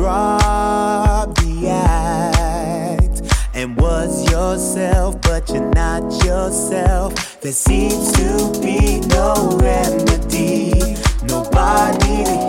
drop the act and was yourself, but you're not yourself. There seems to be no remedy, nobody to